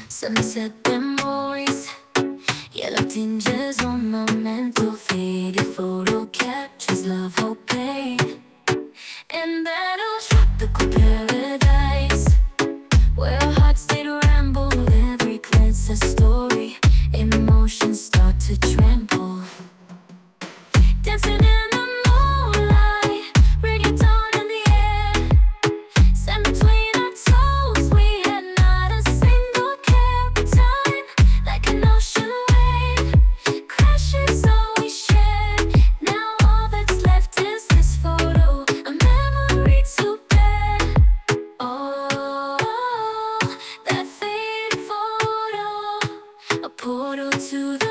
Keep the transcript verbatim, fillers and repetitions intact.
Sunset memories, yellow tinges on my mental. Faded photo captures love, hope, pain, and that old tropical paradise where our hearts did ramble. Every glance a story, emotions start to tremble. Dancing in the moonlight, reggaeton in the air, sand between our toes. We had not a single care, but time, like an ocean wave, crashes all we shared. Now all that's left is this photo, a memory to bear. Oh, that faded photo, a portal to the